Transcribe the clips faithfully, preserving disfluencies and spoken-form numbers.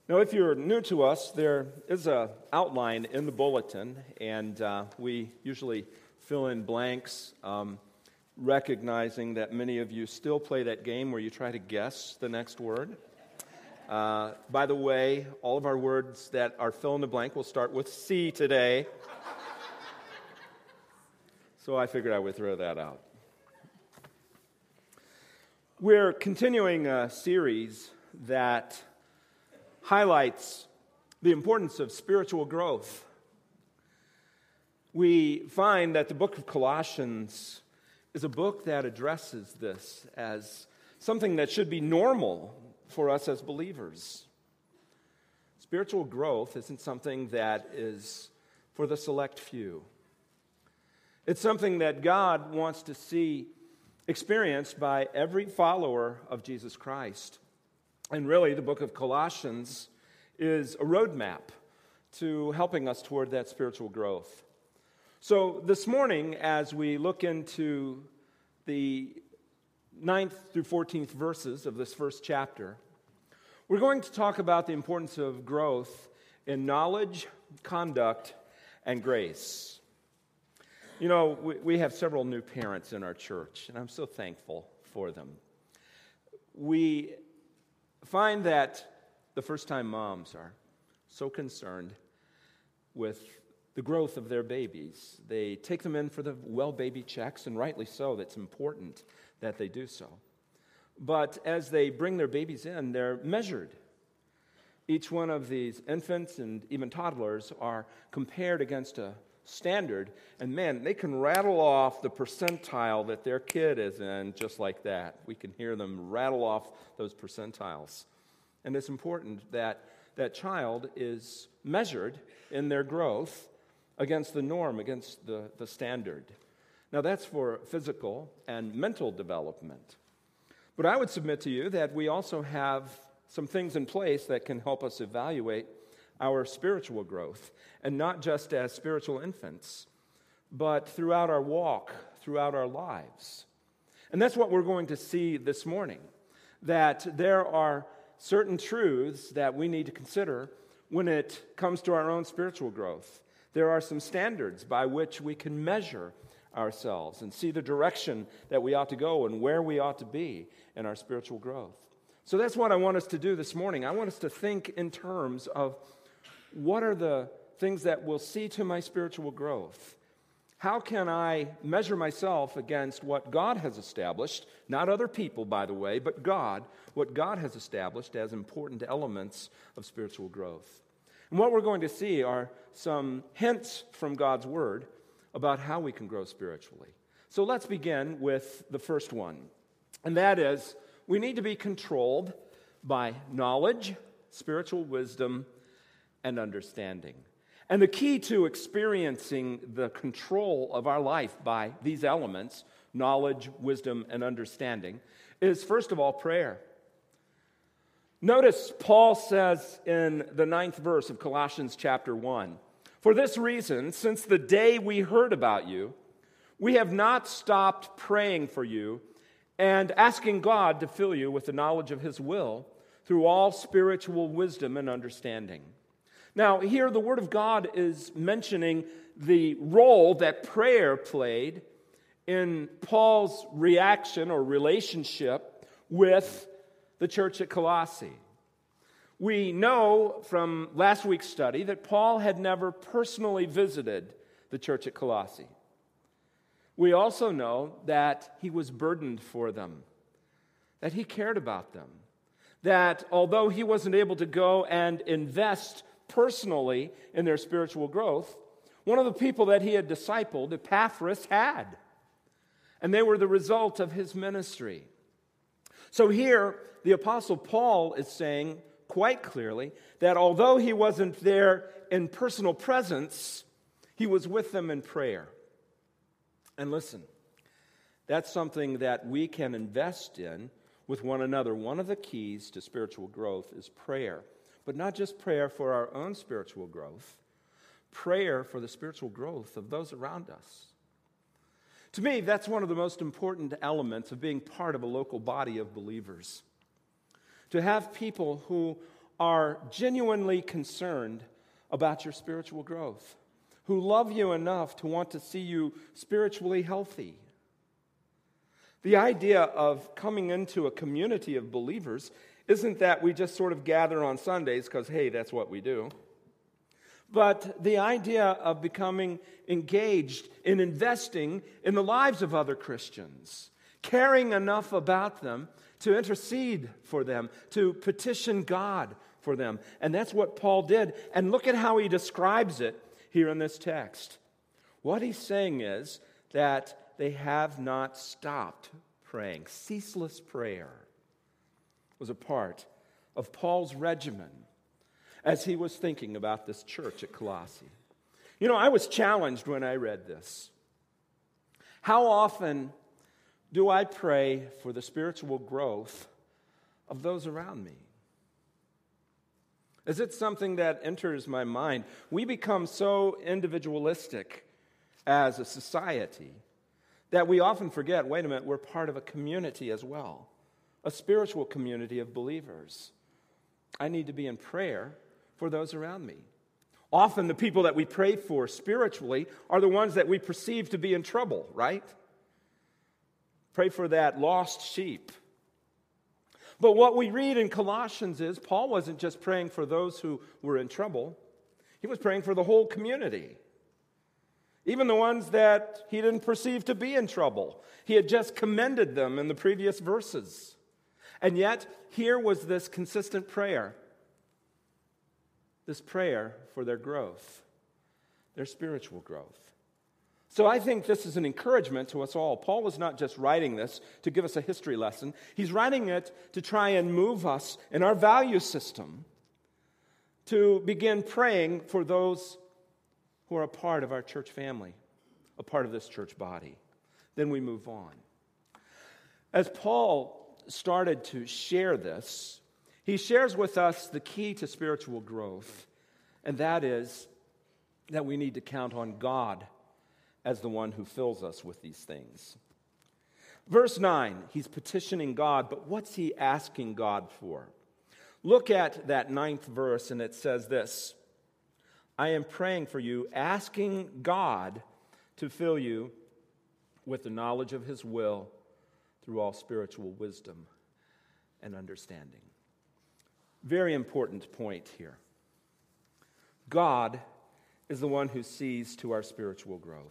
Now, if you're new to us, there is an outline in the bulletin, and uh, we usually fill in blanks, um, recognizing that many of you still play that game where you try to guess the next word. Uh, by the way, all of our words that are fill in the blank will start with C today. So I figured I would throw that out. We're continuing a series that highlights the importance of spiritual growth. We find that the book of Colossians is a book that addresses this as something that should be normal for us as believers. Spiritual growth isn't something that is for the select few. It's something that God wants to see experienced by every follower of Jesus Christ. And really, the book of Colossians is a roadmap to helping us toward that spiritual growth. So this morning, as we look into the ninth through fourteenth verses of this first chapter, we're going to talk about the importance of growth in knowledge, conduct, and grace. You know, we, we have several new parents in our church, and I'm so thankful for them. We find that the first-time moms are so concerned with the growth of their babies. They take them in for the well baby checks, and rightly so. That's important that they do so. But as they bring their babies in, they're measured. Each one of these infants and even toddlers are compared against a standard, and man, they can rattle off the percentile that their kid is in just like that. We can hear them rattle off those percentiles. And it's important that that child is measured in their growth against the norm, against the, the standard. Now, that's for physical and mental development. But I would submit to you that we also have some things in place that can help us evaluate our spiritual growth, and not just as spiritual infants, but throughout our walk, throughout our lives. And that's what we're going to see this morning, that there are certain truths that we need to consider when it comes to our own spiritual growth. There are some standards by which we can measure ourselves and see the direction that we ought to go and where we ought to be in our spiritual growth. So that's what I want us to do this morning. I want us to think in terms of what are the things that will see to my spiritual growth? How can I measure myself against what God has established, not other people, by the way, but God, what God has established as important elements of spiritual growth? And what we're going to see are some hints from God's Word about how we can grow spiritually. So let's begin with the first one, and that is we need to be controlled by knowledge, spiritual wisdom, and understanding. And the key to experiencing the control of our life by these elements, knowledge, wisdom, and understanding, is first of all prayer. Notice Paul says in the ninth verse of Colossians chapter one, "For this reason, since the day we heard about you, we have not stopped praying for you and asking God to fill you with the knowledge of His will through all spiritual wisdom and understanding." Now, here the Word of God is mentioning the role that prayer played in Paul's reaction or relationship with the church at Colossae. We know from last week's study that Paul had never personally visited the church at Colossae. We also know that he was burdened for them, that he cared about them, that although he wasn't able to go and invest personally in their spiritual growth, one of the people that he had discipled, Epaphras, had. And they were the result of his ministry. So here, the Apostle Paul is saying quite clearly that although he wasn't there in personal presence, he was with them in prayer. And listen, that's something that we can invest in with one another. One of the keys to spiritual growth is prayer. But not just prayer for our own spiritual growth, prayer for the spiritual growth of those around us. To me, that's one of the most important elements of being part of a local body of believers. To have people who are genuinely concerned about your spiritual growth, who love you enough to want to see you spiritually healthy. The idea of coming into a community of believers isn't that we just sort of gather on Sundays because, hey, that's what we do. But the idea of becoming engaged in investing in the lives of other Christians, caring enough about them to intercede for them, to petition God for them. And that's what Paul did. And look at how he describes it here in this text. What he's saying is that they have not stopped praying. Ceaseless prayer was a part of Paul's regimen as he was thinking about this church at Colossae. You know, I was challenged when I read this. How often do I pray for the spiritual growth of those around me? Is it something that enters my mind? We become so individualistic as a society that we often forget, wait a minute, we're part of a community as well, a spiritual community of believers. I need to be in prayer for those around me. Often the people that we pray for spiritually are the ones that we perceive to be in trouble, right? Pray for that lost sheep. But what we read in Colossians is Paul wasn't just praying for those who were in trouble. He was praying for the whole community. Even the ones that he didn't perceive to be in trouble. He had just commended them in the previous verses. And yet, here was this consistent prayer. This prayer for their growth, their spiritual growth. So I think this is an encouragement to us all. Paul was not just writing this to give us a history lesson. He's writing it to try and move us in our value system to begin praying for those who are a part of our church family, a part of this church body. Then we move on. As Paul started to share this, he shares with us the key to spiritual growth, and that is that we need to count on God as the one who fills us with these things. Verse nine, he's petitioning God, but what's he asking God for? Look at that ninth verse, and it says this: I am praying for you, asking God to fill you with the knowledge of his will through all spiritual wisdom and understanding. Very important point here. God is the one who sees to our spiritual growth.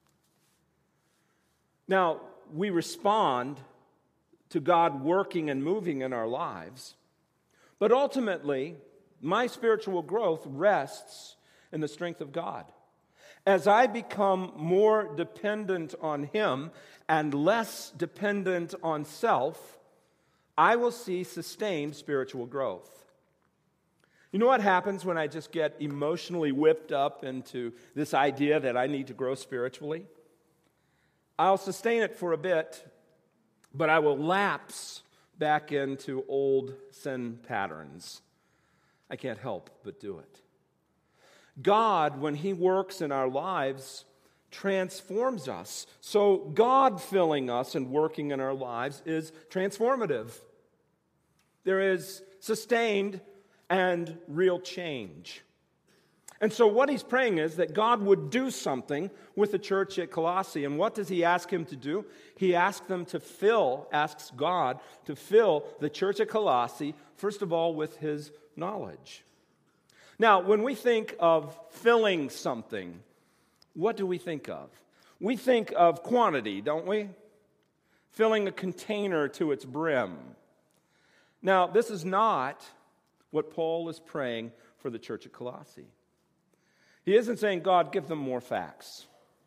Now, we respond to God working and moving in our lives, but ultimately, my spiritual growth rests in the strength of God. As I become more dependent on him and less dependent on self, I will see sustained spiritual growth. You know what happens when I just get emotionally whipped up into this idea that I need to grow spiritually? I'll sustain it for a bit, but I will lapse back into old sin patterns. I can't help but do it. God, when he works in our lives, transforms us. So God filling us and working in our lives is transformative. There is sustained and real change. And so what he's praying is that God would do something with the church at Colossae. And what does he ask him to do? He asks them to fill, asks God to fill the church at Colossae, first of all, with his knowledge. Now, when we think of filling something, what do we think of? We think of quantity, don't we? Filling a container to its brim. Now, this is not what Paul is praying for the church at Colossae. He isn't saying, God, give them more facts.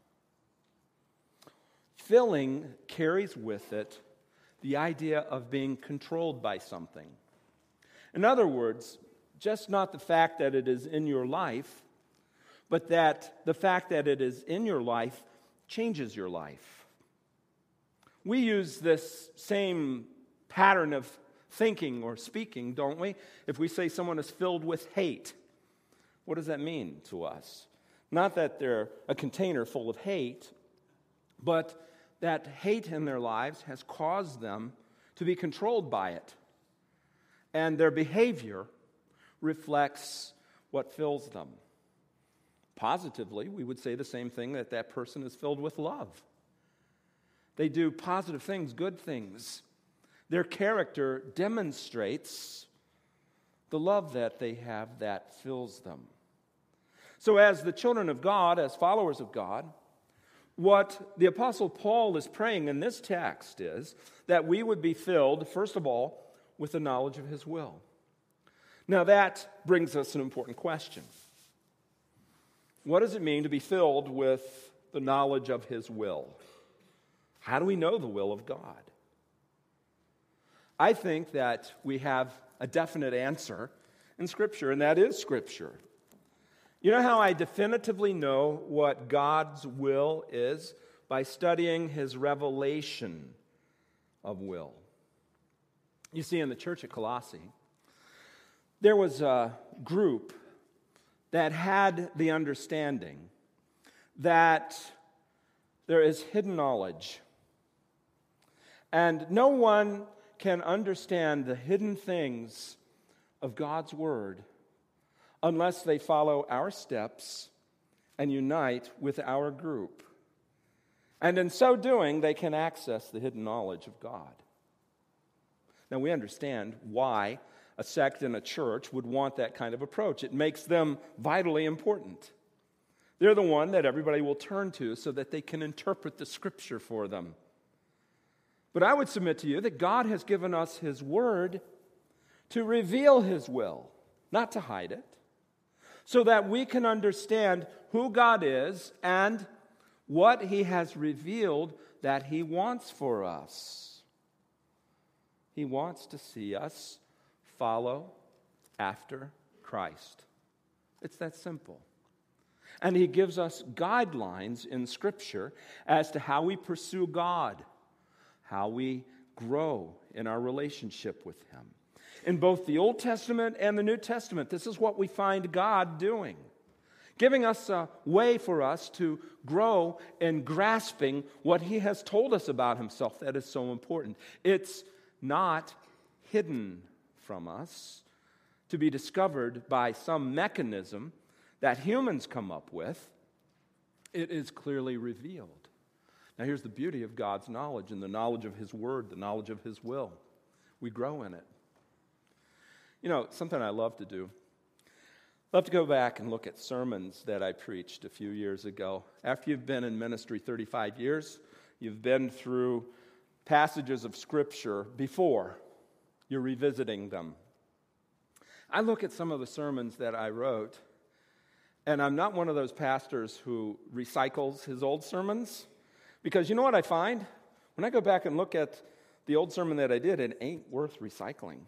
Filling carries with it the idea of being controlled by something. In other words, just not the fact that it is in your life, but that the fact that it is in your life changes your life. We use this same pattern of thinking or speaking, don't we? If we say someone is filled with hate, what does that mean to us? Not that they're a container full of hate, but that hate in their lives has caused them to be controlled by it. And their behavior reflects what fills them. Positively, we would say the same thing, that that person is filled with love. They do positive things, good things. Their character demonstrates the love that they have that fills them. So as the children of God, as followers of God, what the Apostle Paul is praying in this text is that we would be filled, first of all, with the knowledge of his will. Now that brings us an important question. What does it mean to be filled with the knowledge of his will? How do we know the will of God? I think that we have a definite answer in Scripture, and that is Scripture. You know how I definitively know what God's will is? By studying his revelation of will. You see, in the church at Colossae, there was a group that had the understanding that there is hidden knowledge. And no one can understand the hidden things of God's Word unless they follow our steps and unite with our group. And in so doing, they can access the hidden knowledge of God. Now, we understand why a sect and a church would want that kind of approach. It makes them vitally important. They're the one that everybody will turn to so that they can interpret the Scripture for them. But I would submit to you that God has given us his Word to reveal his will, not to hide it, so that we can understand who God is and what he has revealed that he wants for us. He wants to see us follow after Christ. It's that simple. And he gives us guidelines in Scripture as to how we pursue God, how we grow in our relationship with him. In both the Old Testament and the New Testament, this is what we find God doing, giving us a way for us to grow in grasping what he has told us about himself that is so important. It's not hidden from us to be discovered by some mechanism that humans come up with. It is clearly revealed. Now here's the beauty of God's knowledge and the knowledge of his Word, the knowledge of his will. We grow in it. You know, something I love to do, I love to go back and look at sermons that I preached a few years ago. After you've been in ministry thirty-five years, you've been through passages of Scripture before, you're revisiting them. I look at some of the sermons that I wrote, and I'm not one of those pastors who recycles his old sermons, because you know what I find? When I go back and look at the old sermon that I did, it ain't worth recycling.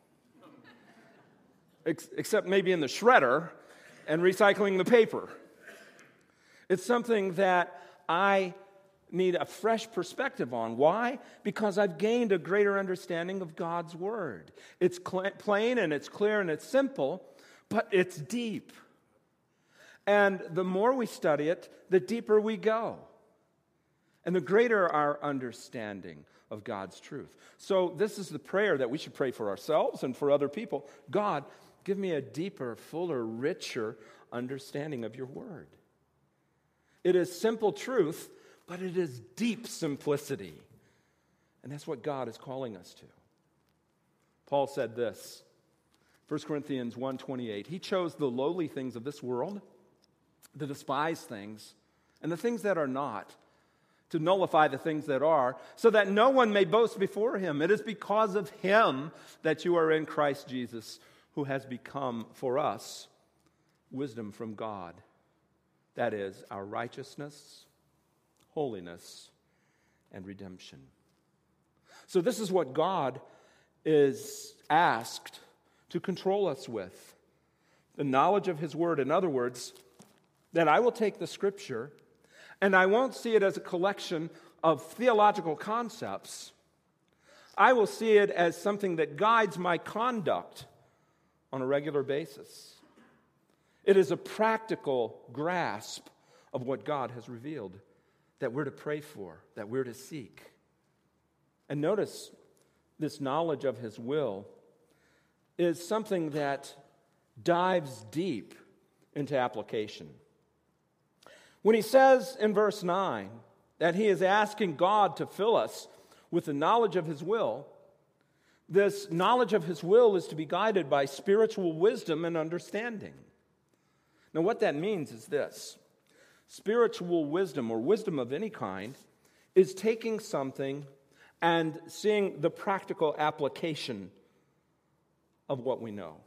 Ex- except maybe in the shredder and recycling the paper. It's something that I need a fresh perspective on. Why? Because I've gained a greater understanding of God's Word. It's cl- plain and it's clear and it's simple, but it's deep. And the more we study it, the deeper we go. And the greater our understanding of God's truth. So this is the prayer that we should pray for ourselves and for other people. God, give me a deeper, fuller, richer understanding of your Word. It is simple truth, but it is deep simplicity. And that's what God is calling us to. Paul said this, First Corinthians one twenty-eight. He chose the lowly things of this world, the despised things, and the things that are not, to nullify the things that are, so that no one may boast before him. It is because of him that you are in Christ Jesus, who has become for us wisdom from God. That is, our righteousness, holiness, and redemption. So this is what God is asked to control us with. The knowledge of his Word. In other words, that I will take the Scripture and I won't see it as a collection of theological concepts. I will see it as something that guides my conduct on a regular basis. It is a practical grasp of what God has revealed that we're to pray for, that we're to seek. And notice this knowledge of his will is something that dives deep into application. When he says in verse nine that he is asking God to fill us with the knowledge of his will, this knowledge of his will is to be guided by spiritual wisdom and understanding. Now, what that means is this. Spiritual wisdom, or wisdom of any kind, is taking something and seeing the practical application of what we know.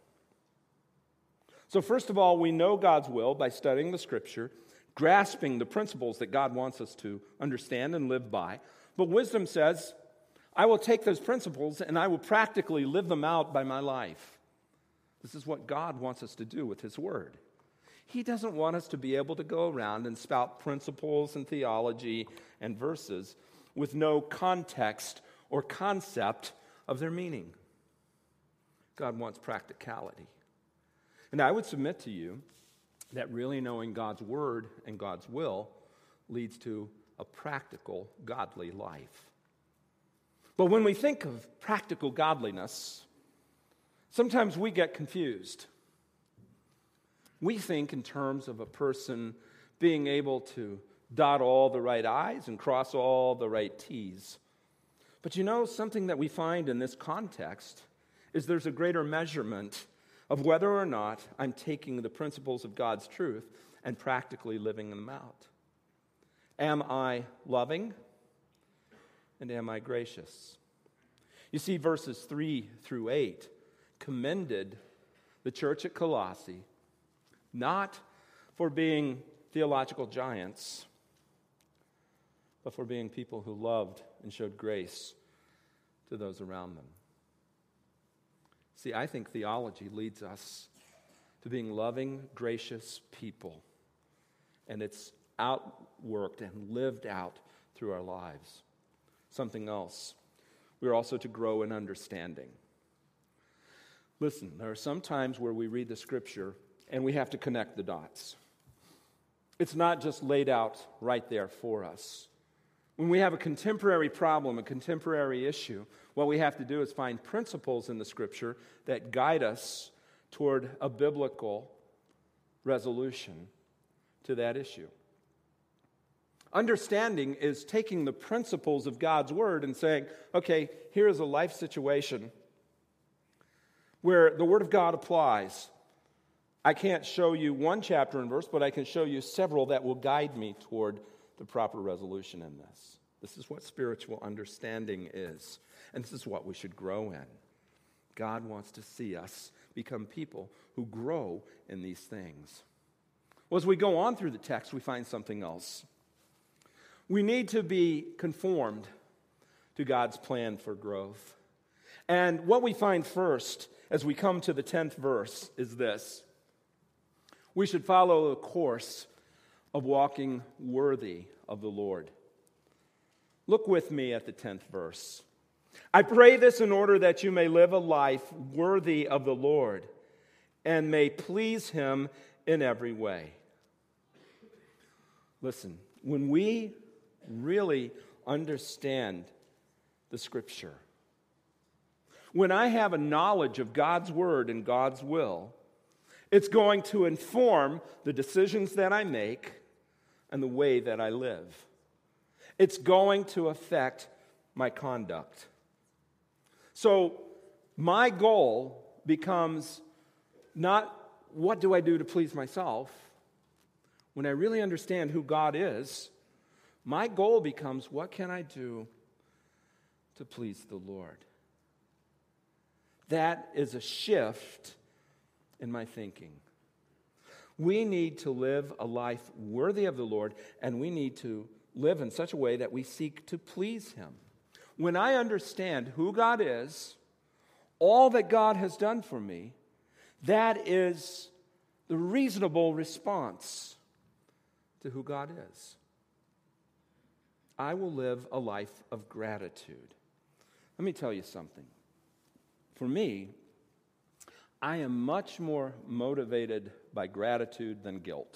So first of all, we know God's will by studying the Scripture, grasping the principles that God wants us to understand and live by. But wisdom says, I will take those principles and I will practically live them out by my life. This is what God wants us to do with his word. He doesn't want us to be able to go around and spout principles and theology and verses with no context or concept of their meaning. God wants practicality. And I would submit to you that really knowing God's word and God's will leads to a practical, godly life. But when we think of practical godliness, sometimes we get confused. We think in terms of a person being able to dot all the right I's and cross all the right T's. But you know, something that we find in this context is there's a greater measurement of whether or not I'm taking the principles of God's truth and practically living them out. Am I loving? And am I gracious? You see, verses three through eight commended the church at Colossae not for being theological giants, but for being people who loved and showed grace to those around them. See, I think theology leads us to being loving, gracious people, and it's outworked and lived out through our lives. Something else, we're also to grow in understanding. Listen, there are some times where we read the Scripture and we have to connect the dots. It's not just laid out right there for us. When we have a contemporary problem, a contemporary issue, what we have to do is find principles in the Scripture that guide us toward a biblical resolution to that issue. Understanding is taking the principles of God's Word and saying, okay, here is a life situation where the Word of God applies. I can't show you one chapter and verse, but I can show you several that will guide me toward the proper resolution in this. This is what spiritual understanding is, and this is what we should grow in. God wants to see us become people who grow in these things. Well, as we go on through the text, we find something else. We need to be conformed to God's plan for growth. And what we find first as we come to the tenth verse is this. We should follow a course of walking worthy of the Lord. Look with me at the tenth verse. I pray this in order that you may live a life worthy of the Lord and may please him in every way. Listen, when we really understand the Scripture, when I have a knowledge of God's Word and God's will, it's going to inform the decisions that I make and the way that I live. It's going to affect my conduct. So my goal becomes not what do I do to please myself. When I really understand who God is, my goal becomes what can I do to please the Lord. That is a shift in my thinking. We need to live a life worthy of the Lord, and we need to live in such a way that we seek to please him. When I understand who God is, all that God has done for me, that is the reasonable response to who God is. I will live a life of gratitude. Let me tell you something. For me, I am much more motivated by gratitude than guilt.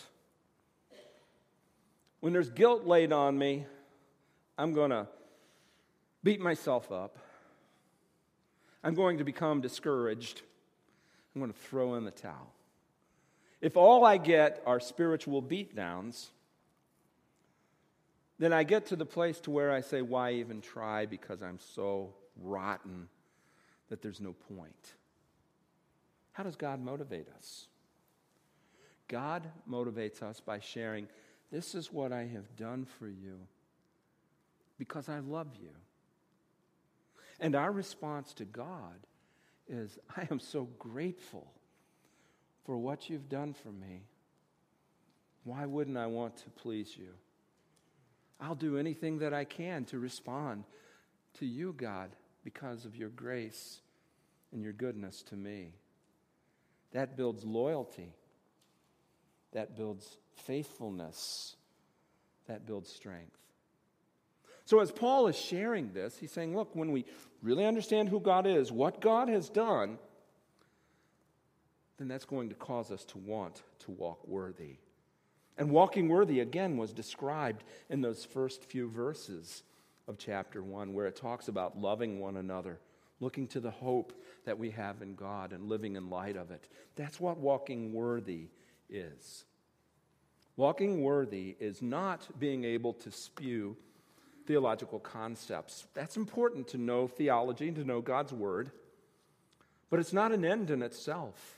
When there's guilt laid on me, I'm going to beat myself up. I'm going to become discouraged. I'm going to throw in the towel. If all I get are spiritual beatdowns, then I get to the place to where I say, why even try, because I'm so rotten that there's no point. How does God motivate us? God motivates us by sharing, this is what I have done for you because I love you. And our response to God is, I am so grateful for what you've done for me. Why wouldn't I want to please you? I'll do anything that I can to respond to you, God, because of your grace and your goodness to me. That builds loyalty. That builds faithfulness. That builds strength. So as Paul is sharing this, he's saying, look, when we really understand who God is, what God has done, then that's going to cause us to want to walk worthy. And walking worthy, again, was described in those first few verses of chapter one, where it talks about loving one another, looking to the hope that we have in God and living in light of it. That's what walking worthy is. Walking worthy is not being able to spew theological concepts. That's important to know theology and to know God's word, but it's not an end in itself.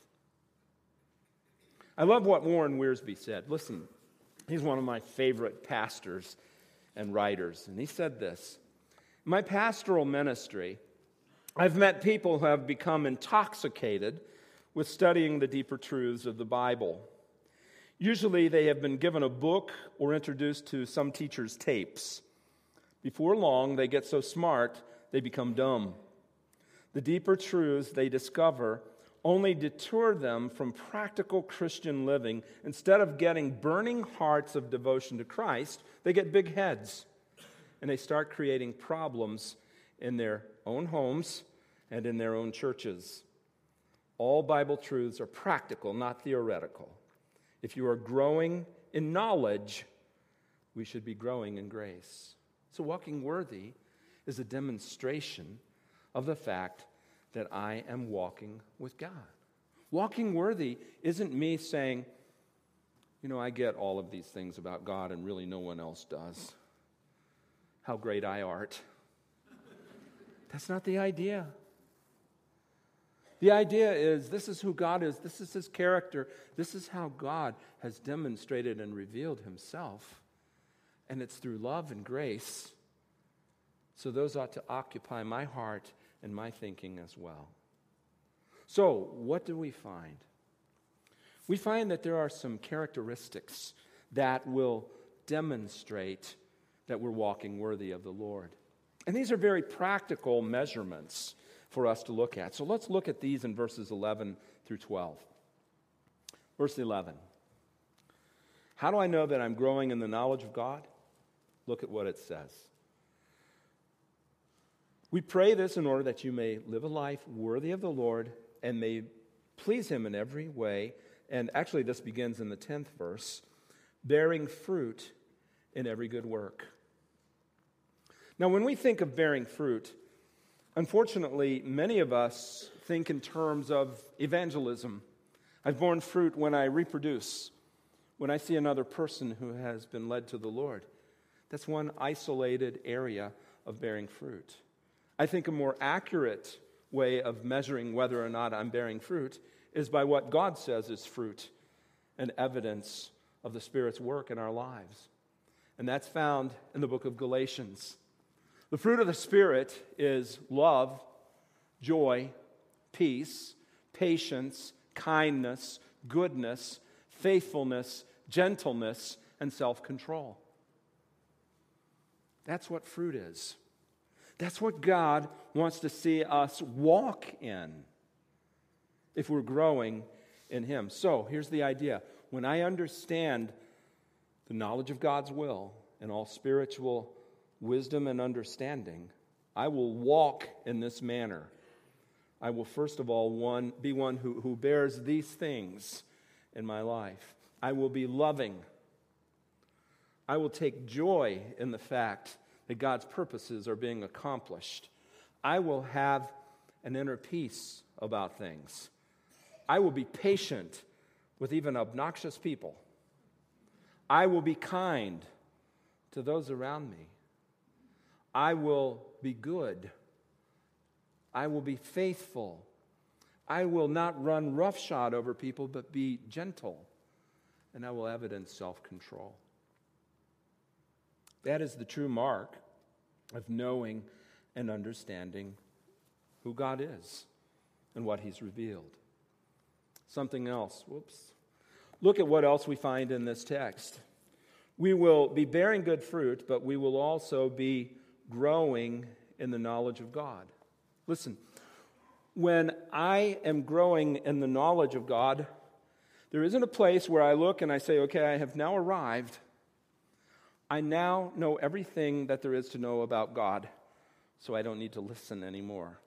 I love what Warren Wiersbe said. Listen, he's one of my favorite pastors and writers, and he said this: in my pastoral ministry, I've met people who have become intoxicated with studying the deeper truths of the Bible. Usually they have been given a book or introduced to some teacher's tapes. Before long, they get so smart, they become dumb. The deeper truths they discover only deter them from practical Christian living. Instead of getting burning hearts of devotion to Christ, they get big heads, and they start creating problems in their own homes and in their own churches. All Bible truths are practical, not theoretical. If you are growing in knowledge, we should be growing in grace. So walking worthy is a demonstration of the fact that I am walking with God. Walking worthy isn't me saying, you know, I get all of these things about God and really no one else does. How great I art. That's not the idea. The idea is this is who God is, this is his character, this is how God has demonstrated and revealed himself. And it's through love and grace. So those ought to occupy my heart and my thinking as well. So, what do we find? We find that there are some characteristics that will demonstrate that we're walking worthy of the Lord. And these are very practical measurements for us to look at. So let's look at these in verses eleven through twelve. Verse eleven. How do I know that I'm growing in the knowledge of God? Look at what it says. We pray this in order that you may live a life worthy of the Lord and may please him in every way. And actually this begins in the tenth verse. Bearing fruit in every good work. Now when we think of bearing fruit, unfortunately many of us think in terms of evangelism. I've borne fruit when I reproduce, when I see another person who has been led to the Lord. That's one isolated area of bearing fruit. I think a more accurate way of measuring whether or not I'm bearing fruit is by what God says is fruit and evidence of the Spirit's work in our lives. And that's found in the book of Galatians. The fruit of the Spirit is love, joy, peace, patience, kindness, goodness, faithfulness, gentleness, and self-control. That's what fruit is. That's what God wants to see us walk in if we're growing in him. So here's the idea. When I understand the knowledge of God's will and all spiritual wisdom and understanding, I will walk in this manner. I will first of all one, be one who, who bears these things in my life. I will be loving. I will take joy in the fact that God's purposes are being accomplished. I will have an inner peace about things. I will be patient with even obnoxious people. I will be kind to those around me. I will be good. I will be faithful. I will not run roughshod over people, but be gentle. And I will evidence self-control. That is the true mark of knowing and understanding who God is and what He's revealed. Something else. Whoops. Look at what else we find in this text. We will be bearing good fruit, but we will also be growing in the knowledge of God. Listen, when I am growing in the knowledge of God, there isn't a place where I look and I say, okay, I have now arrived. I now know everything that there is to know about God, so I don't need to listen anymore.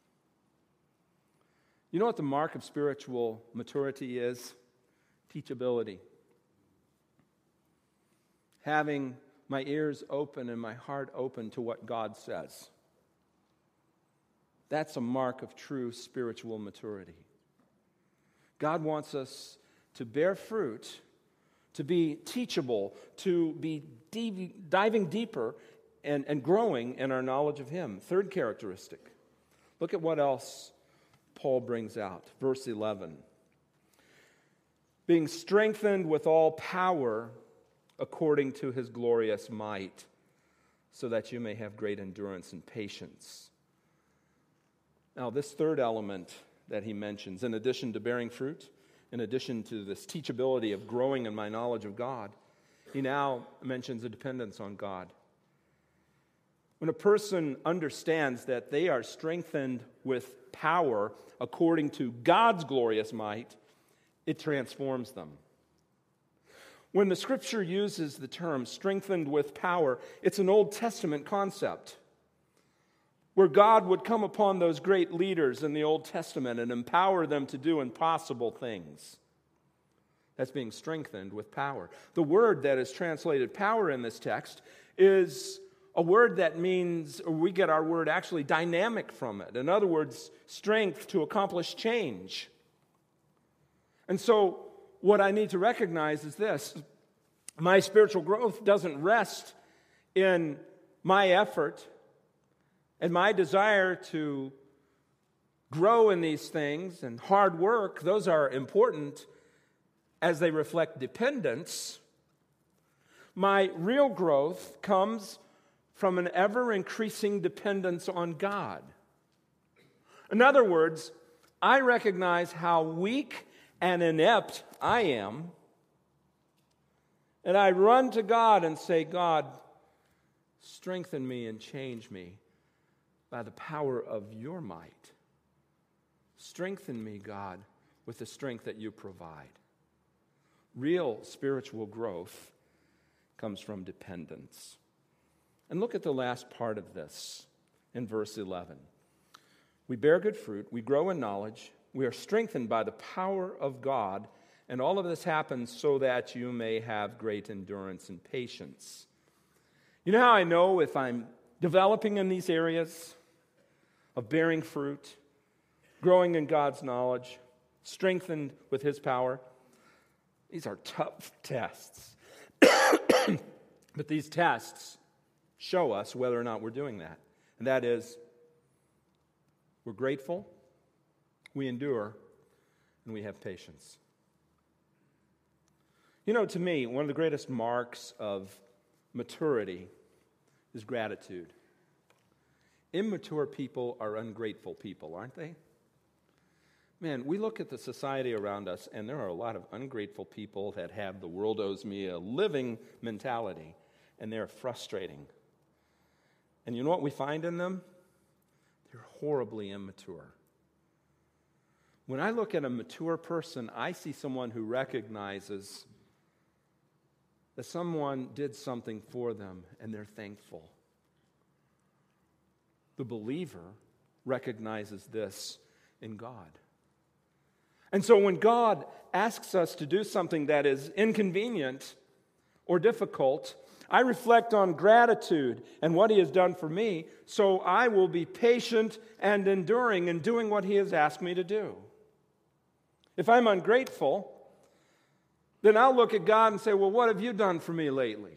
You know what the mark of spiritual maturity is? Teachability. Having my ears open and my heart open to what God says. That's a mark of true spiritual maturity. God wants us to bear fruit, to be teachable, to be div- diving deeper and, and growing in our knowledge of Him. Third characteristic. Look at what else Paul brings out. Verse eleven. Being strengthened with all power according to His glorious might, so that you may have great endurance and patience. Now, this third element that he mentions, in addition to bearing fruit, in addition to this teachability of growing in my knowledge of God, he now mentions a dependence on God. When a person understands that they are strengthened with power according to God's glorious might, it transforms them. When the Scripture uses the term strengthened with power, it's an Old Testament concept where God would come upon those great leaders in the Old Testament and empower them to do impossible things. That's being strengthened with power. The word that is translated power in this text is a word that means, or we get our word actually dynamic from it. In other words, strength to accomplish change. And so, what I need to recognize is this: my spiritual growth doesn't rest in my effort and my desire to grow in these things and hard work. Those are important as they reflect dependence. My real growth comes from an ever-increasing dependence on God. In other words, I recognize how weak and inept I am, and I run to God and say, God, strengthen me and change me by the power of your might. Strengthen me, God, with the strength that you provide. Real spiritual growth comes from dependence. And look at the last part of this in verse eleven. We bear good fruit, we grow in knowledge, we are strengthened by the power of God, and all of this happens so that you may have great endurance and patience. You know how I know if I'm developing in these areas of bearing fruit, growing in God's knowledge, strengthened with His power? These are tough tests. But these tests show us whether or not we're doing that. And that is, we're grateful, we endure, and we have patience. You know, to me, one of the greatest marks of maturity is gratitude. Immature people are ungrateful people, aren't they? Man, we look at the society around us, and there are a lot of ungrateful people that have the world owes me a living mentality, and they're frustrating. And you know what we find in them? They're horribly immature. When I look at a mature person, I see someone who recognizes that someone did something for them, and they're thankful. The believer recognizes this in God. And so when God asks us to do something that is inconvenient or difficult, I reflect on gratitude and what He has done for me, so I will be patient and enduring in doing what He has asked me to do. If I'm ungrateful, then I'll look at God and say, well, what have you done for me lately?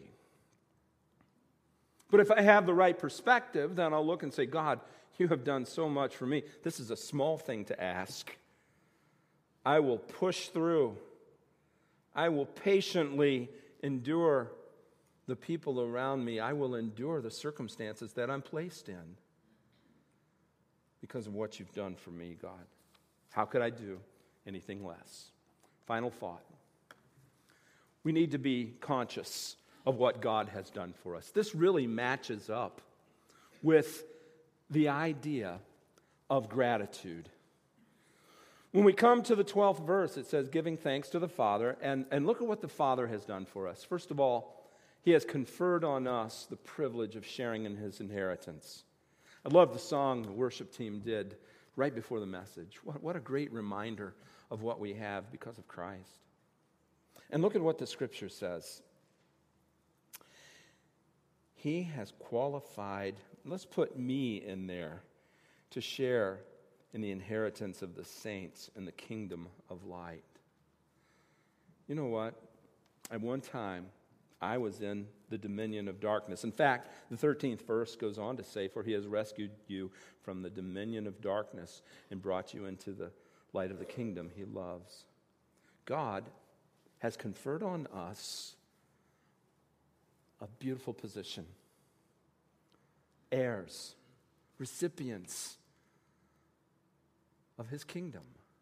But if I have the right perspective, then I'll look and say, God, you have done so much for me. This is a small thing to ask. I will push through. I will patiently endure the people around me. I will endure the circumstances that I'm placed in because of what you've done for me, God. How could I do anything less? Final thought. We need to be conscious of what God has done for us. This really matches up with the idea of gratitude. When we come to the twelfth verse, it says, giving thanks to the Father, and, and look at what the Father has done for us. First of all, He has conferred on us the privilege of sharing in His inheritance. I love the song the worship team did right before the message. What, what a great reminder of what we have because of Christ. And look at what the Scripture says. He has qualified, let's put me in there, to share in the inheritance of the saints in the kingdom of light. You know what? At one time, I was in the dominion of darkness. In fact, the thirteenth verse goes on to say, for He has rescued you from the dominion of darkness and brought you into the light of the kingdom He loves. God has conferred on us a beautiful position. Heirs, recipients of His kingdom.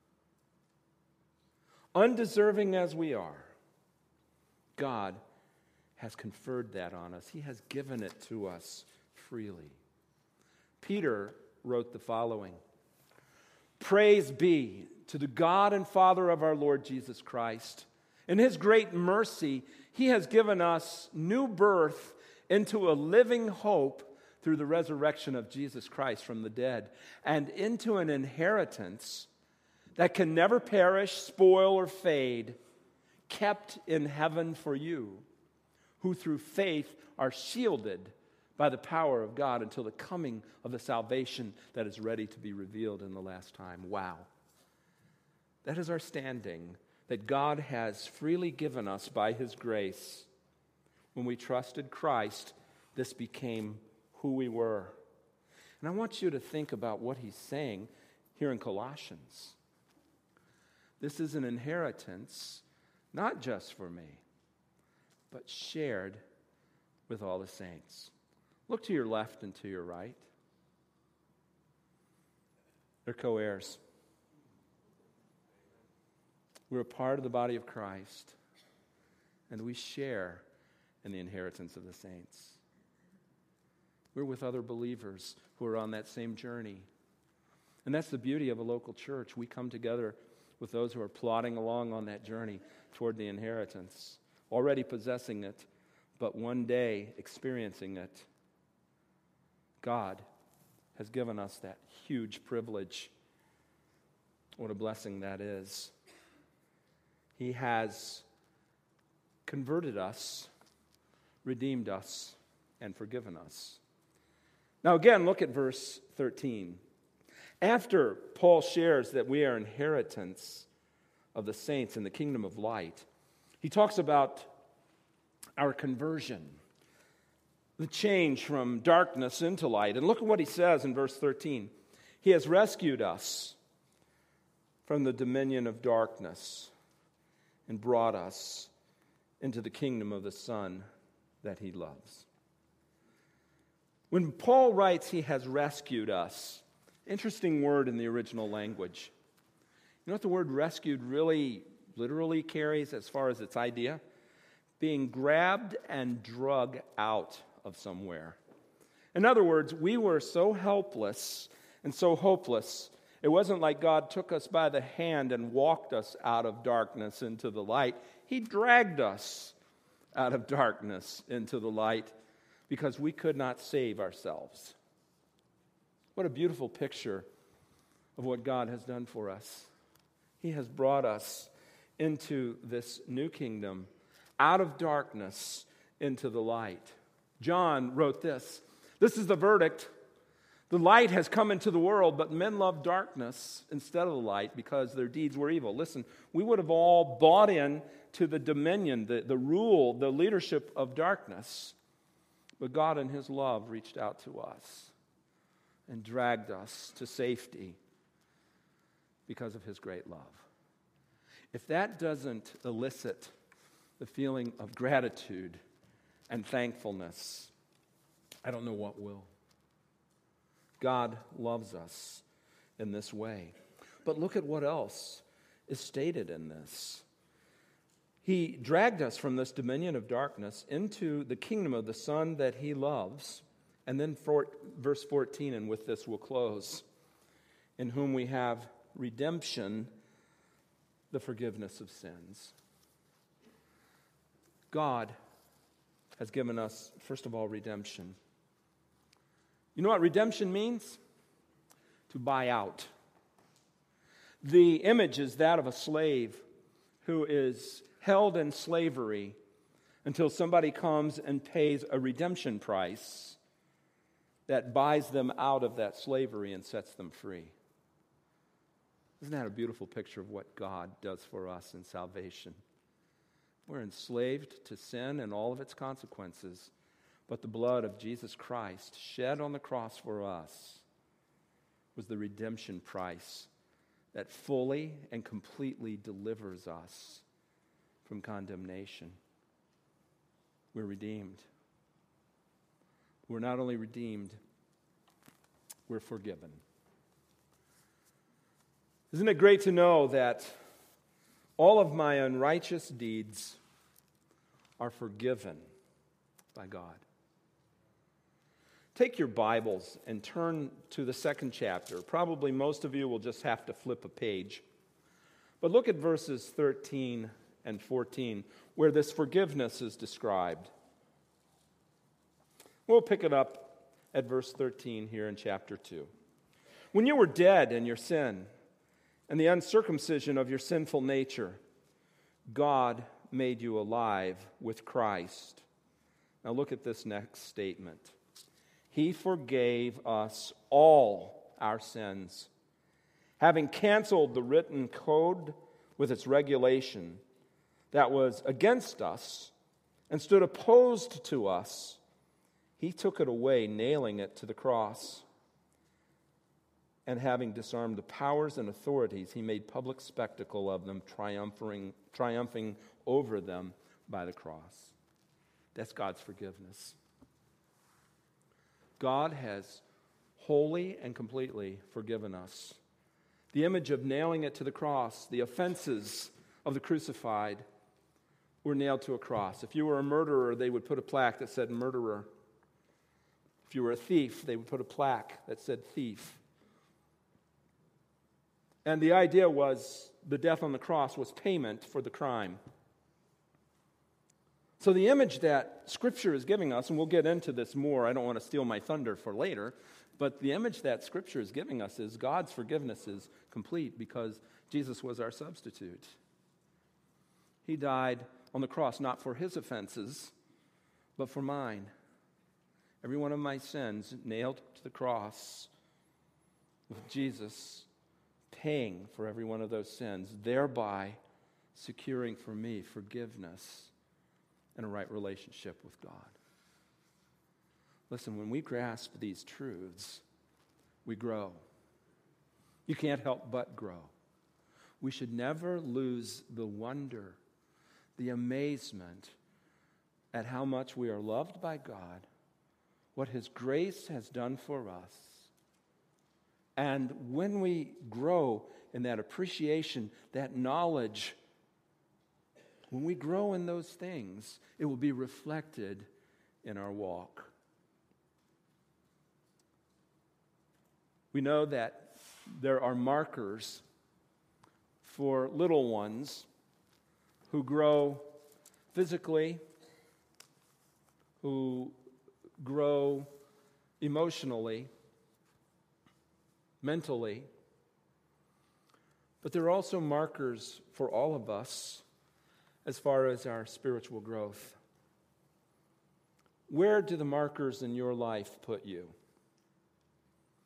Undeserving as we are, God has conferred that on us. He has given it to us freely. Peter wrote the following, praise be to the God and Father of our Lord Jesus Christ. In His great mercy, He has given us new birth into a living hope through the resurrection of Jesus Christ from the dead, and into an inheritance that can never perish, spoil, or fade, kept in heaven for you, who through faith are shielded by the power of God until the coming of the salvation that is ready to be revealed in the last time. Wow. That is our standing, that God has freely given us by His grace. When we trusted Christ, this became who we were. And I want you to think about what he's saying here in Colossians. This is an inheritance, not just for me, but shared with all the saints. Look to your left and to your right. They're co-heirs. We're a part of the body of Christ, and we share in the inheritance of the saints. We're with other believers who are on that same journey. And that's the beauty of a local church. We come together with those who are plodding along on that journey toward the inheritance, already possessing it, but one day experiencing it. God has given us that huge privilege. What a blessing that is. He has converted us, redeemed us, and forgiven us. Now again, look at verse thirteen. After Paul shares that we are inheritance of the saints in the kingdom of light, he talks about our conversion, the change from darkness into light. And look at what he says in verse thirteen. He has rescued us from the dominion of darkness and brought us into the kingdom of the Son that he loves. When Paul writes he has rescued us, interesting word in the original language. You know what the word rescued really literally carries as far as its idea? Being grabbed and drug out of somewhere. In other words, we were so helpless and so hopeless. It wasn't like God took us by the hand and walked us out of darkness into the light. He dragged us out of darkness into the light because we could not save ourselves. What a beautiful picture of what God has done for us. He has brought us into this new kingdom, out of darkness into the light. John wrote this. This is the verdict. The light has come into the world, but men love darkness instead of the light because their deeds were evil. Listen, we would have all bought in to the dominion, the, the rule, the leadership of darkness. But God in His love reached out to us and dragged us to safety because of His great love. If that doesn't elicit the feeling of gratitude and thankfulness, I don't know what will. God loves us in this way. But look at what else is stated in this. He dragged us from this dominion of darkness into the kingdom of the Son that He loves. And then for, verse fourteen, and with this we'll close, in whom we have redemption, the forgiveness of sins. God has given us, first of all, redemption. You know what redemption means? To buy out. The image is that of a slave who is held in slavery until somebody comes and pays a redemption price that buys them out of that slavery and sets them free. Isn't that a beautiful picture of what God does for us in salvation? We're enslaved to sin and all of its consequences, but the blood of Jesus Christ shed on the cross for us was the redemption price that fully and completely delivers us from condemnation. We're redeemed. We're not only redeemed, we're forgiven. Isn't it great to know that all of my unrighteous deeds are forgiven by God? Take your Bibles and turn to the second chapter. Probably most of you will just have to flip a page. But look at verses thirteen and fourteen, where this forgiveness is described. We'll pick it up at verse thirteen here in chapter two. When you were dead in your sin and the uncircumcision of your sinful nature, God made you alive with Christ. Now look at this next statement. He forgave us all our sins, having canceled the written code with its regulation that was against us and stood opposed to us. He took it away, nailing it to the cross. And having disarmed the powers and authorities, He made public spectacle of them, triumphing, triumphing over them by the cross. That's God's forgiveness. God has wholly and completely forgiven us. The image of nailing it to the cross, the offenses of the crucified were nailed to a cross. If you were a murderer, they would put a plaque that said murderer. If you were a thief, they would put a plaque that said thief. And the idea was the death on the cross was payment for the crime. So the image that Scripture is giving us, and we'll get into this more, I don't want to steal my thunder for later, but the image that Scripture is giving us is God's forgiveness is complete because Jesus was our substitute. He died on the cross not for His offenses, but for mine. Every one of my sins nailed to the cross with Jesus paying for every one of those sins, thereby securing for me forgiveness and a right relationship with God. Listen, when we grasp these truths, we grow. You can't help but grow. We should never lose the wonder, the amazement at how much we are loved by God, what His grace has done for us. And when we grow in that appreciation, that knowledge, when we grow in those things, it will be reflected in our walk. We know that there are markers for little ones who grow physically, who grow emotionally, mentally. But there are also markers for all of us as far as our spiritual growth. Where do the markers in your life put you?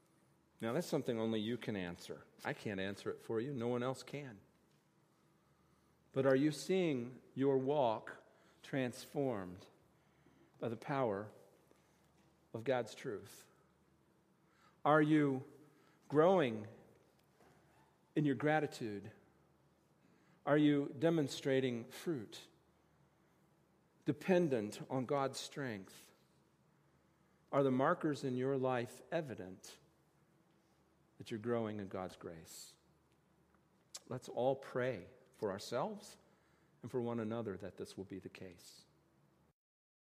Now, that's something only you can answer. I can't answer it for you. No one else can. But are you seeing your walk transformed by the power of God's truth? Are you growing in your gratitude? Are you demonstrating fruit, dependent on God's strength? Are the markers in your life evident that you're growing in God's grace? Let's all pray for ourselves and for one another that this will be the case.